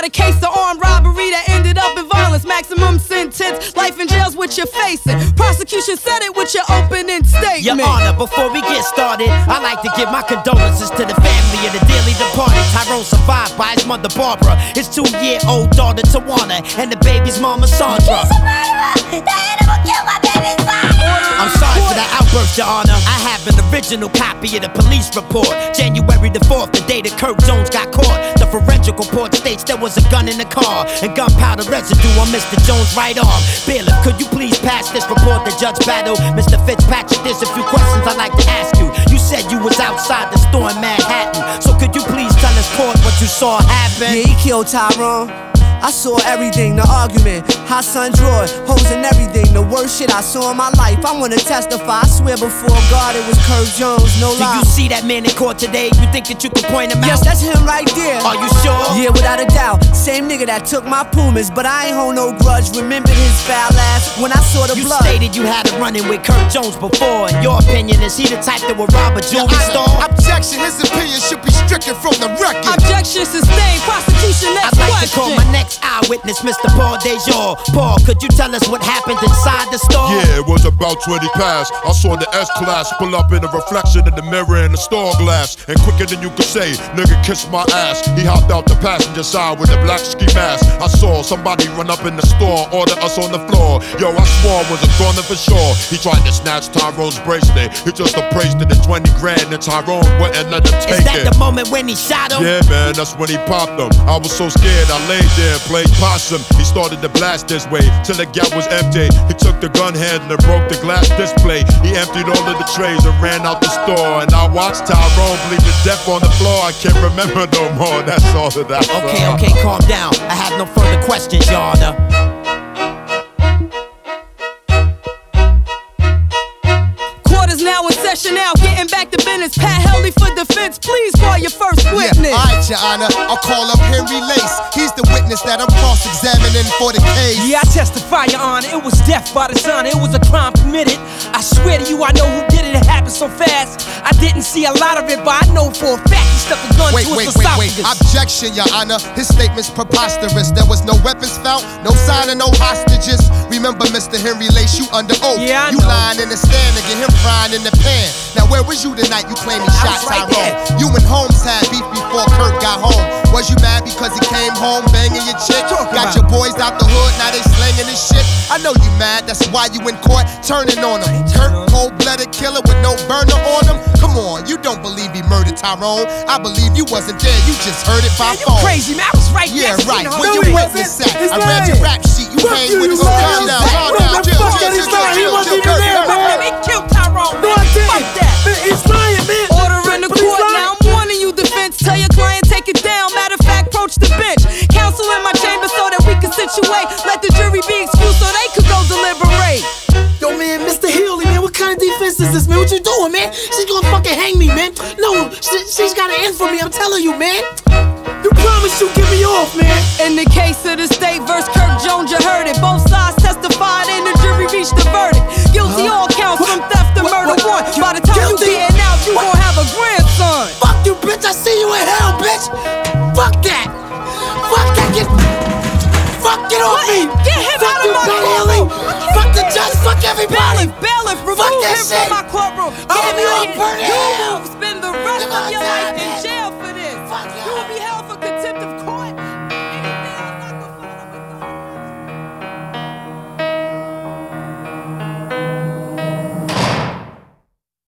a case of armed robbery that ended up in violence. Maximum sentence, life in jail's what you're facing. Prosecution said it with your opening statement. Your Honor, before we get started, I'd like to give my condolences to the family of the dearly departed. Tyrone survived by his mother Barbara, his 2-year-old daughter Tawana, and the baby's mama Sandra. He's a murderer! The animal killed my baby's father! I'm sorry for that outburst, Your Honor. I have an original copy of the police report. January the 4th, the day that Kirk Jones got caught. The forensic report states there was a gun in the car and gunpowder residue on Mr. Jones' right arm. Bailiff, could you please pass this report to Judge Battle? Mr. Fitzpatrick, there's a few questions I'd like to ask you. You said you was outside the store in Manhattan, so could you please tell us, court, what you saw happen? Yeah, he killed Tyrone. I saw everything, the argument, hot sun drawer, hoes and everything. The worst shit I saw in my life. I wanna testify, I swear before God it was Kirk Jones, no lie. Do you see that man in court today? You think that you could point him out? Yes, that's him right there. Are you sure? Yeah, without a doubt. Same nigga that took my Pumas, but I ain't hold no grudge. Remembered his foul ass when I saw the blood. You stated you had a run-in with Kirk Jones before. In your opinion, is he the type that would rob a jewelry store? Objection, his opinion should be stricken from the record. Objection sustained, prosecution, next I'd like question. to call my next eyewitness, Mr. Paul Dejour. Paul, could you tell us what happened inside the store? Yeah, it was about 20 past. I saw the S-Class pull up in a reflection in the mirror in the store glass. And quicker than you could say, nigga kissed my ass. He hopped out the passenger side with a black ski mask. I saw somebody run up in the store, order us on the floor. Yo, I swore it was a corner for sure. He tried to snatch Tyrone's bracelet. He just appraised it at 20 grand and Tyrone wouldn't let him take it. Is that the moment when he shot him? Yeah, man, that's when he popped him. I was so scared, I laid there and played possum. He started to blast this way till the gap was empty. He took the gun handle and broke the glass display. He emptied all of the trays and ran out the store. And I watched Tyrone bleed to death on the floor. I can't remember no more, that's all that I saw. Okay, calm down. I have no further questions, Your Honor. Court is now in session now, getting back to business. Pat Helly for defense, please call your first witness. Yeah, alright, Your Honor, I'll call up Henry Lace. He's the witness that I'm cross-examining for the case. Yeah, I testify, Your Honor, it was death by dishonor. It was a crime committed. I swear to you, I know who did it. It happened so fast. I didn't see a lot of it, but I know for a fact he stuck a gun to his esophagus. Objection, Your Honor. His statement's preposterous. There was no weapons found, no sign of no hostages. Remember, Mr. Henry Lace, you under oath. Yeah, I you know. lying in the stand and get him frying in the pan. Now, where was you the night you claimed he shot right Tyrone? there. You and Holmes had beef before Kirk got home. Was you mad because he came home banging your chick? Got your boys out the hood, now they slanging this shit. I know you mad, that's why you in court turning on him. Kirk, cold-blooded killer with no burner on him. Come on, you don't believe he murdered Tyrone. I believe you wasn't there, you just heard it by You phone. crazy, man. I was right Yeah, there. right. You know, Where no, you he witness wasn't. at? It's I read your rap sheet. You came with us. Calm down, calm down. Chill, chill, chill, chill, He wasn't chill, even there, chill. man. They killed Tyrone, man. Fuck that. He's lying, man. Order in the court now, I'm warning you, defense. Tell your client, take it down. Matter of fact, approach the bench. Counsel in my chamber so that we can situate. Let the jury be excused so they could go deliberate. Yo, man, Mr. Healy, man, what kind of defense is this, man? What you doing, man? She's gonna fucking hang me, man. No, she's got an end for me, I'm telling you, man. You promised you'd get me off, man. In the case of the state versus Kirk Jones, you heard it. Both sides testified and the jury reached the verdict. Guilty all counts from theft to murder one. By the time Guilty? you getting out, you gon' have a grandson. Fuck you, bitch, I see you in hell, bitch. Fuck that. Fuck that, get off me. Get him Fuck out you, of my Pat courtroom. Haley. Fuck the judge, fuck everybody. Bailiff, remove Fuck that him shit. from my courtroom. I'll Get be him all out of burnt here. out. You spend the rest of your life